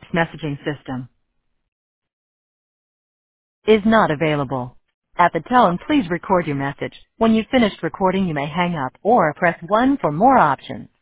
messaging system is not available. At the tone, please record your message. When you've finished recording, you may hang up or press 1 for more options.